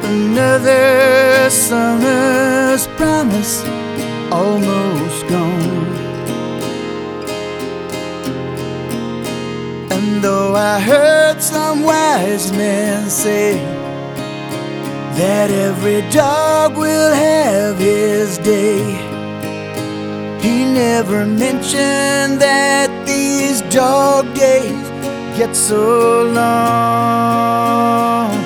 Another summer's promise almost gone. And though I heard some wise men say that every dog will have his day, he never mentioned that these dog days get so long.